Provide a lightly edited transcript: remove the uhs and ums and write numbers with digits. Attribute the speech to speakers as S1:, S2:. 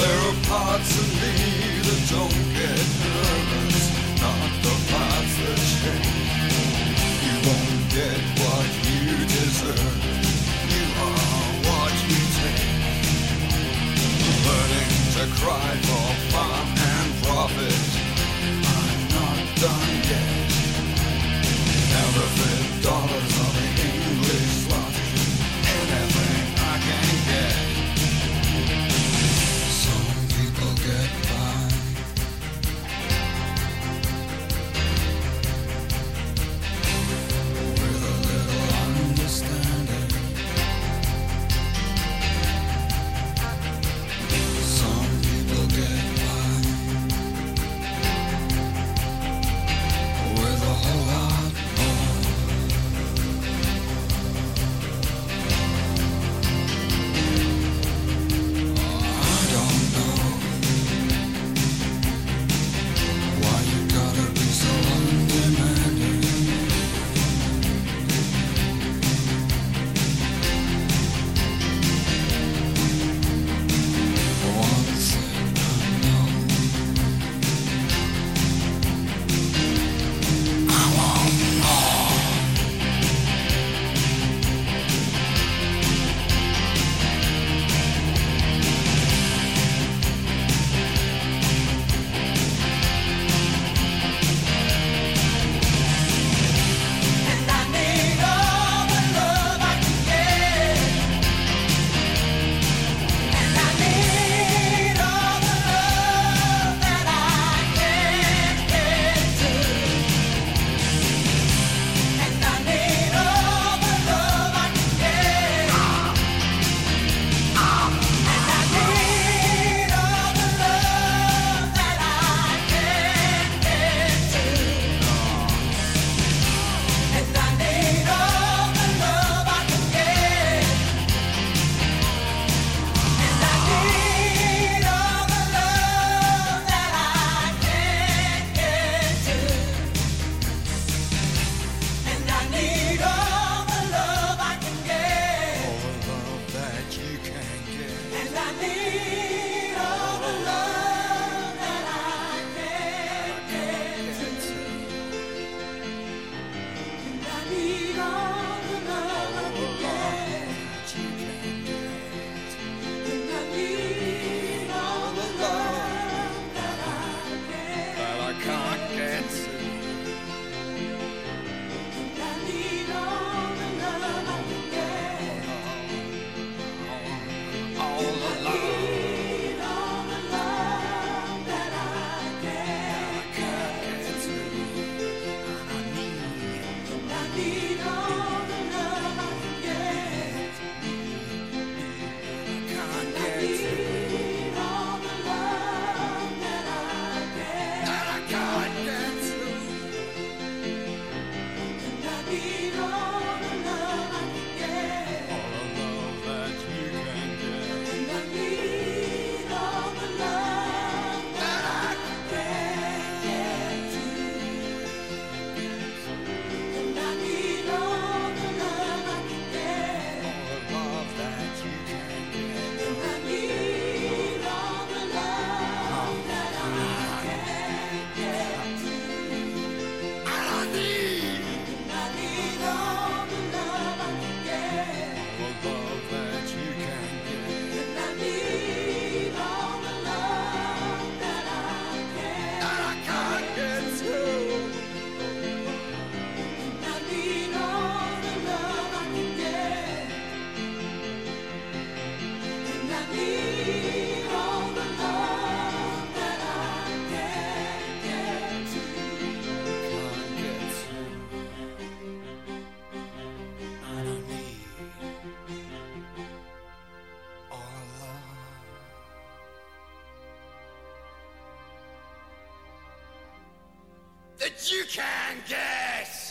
S1: There are parts of me that don't get nervous, not the parts that change. You won't get what you deserve. You are what you take. Learning to cry for fun and profit. I'm not done yet. Counterfeit dollars on the English lottery. Anything I can get. Some people get by with a little understanding. Some people get by with a whole lot more. I don't know why you gotta be so undemanding. One thing I know, I want more. And I need all the love I can get. And I need all the love that I can get to. And I need all the love I can get. And I need all the love that I can get to. And I need all the love I can get. And I need all the love that I can get to. And I need all the love I can get. All the love that you can get. And I need all the love that I can get to. And I need all the love I can get. And I need all the love that I can't get to. And I need all the love I can get. All the love. Need all the love that I can't get to. And I need all the love I can get. And I need all the love that I can't get to. And I need all the love I can get. All the love that you can get. And I need all the love that I can't get to. And I need all the love I can get. All the love that you can get. And I need all the love that I can't get to. And I need all the love I can get. All the love that you can get. And I need all the love that I can't get to. And I need all the love I can get. And I need all the love that I can't get to. And I need all the love that you can get.